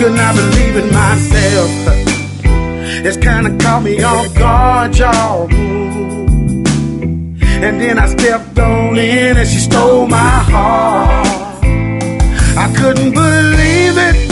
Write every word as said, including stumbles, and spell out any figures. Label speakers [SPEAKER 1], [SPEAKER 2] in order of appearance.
[SPEAKER 1] could not believe it myself. It's kinda caught me off guard, y'all. And then I stepped on in and she stole my heart. I couldn't believe it.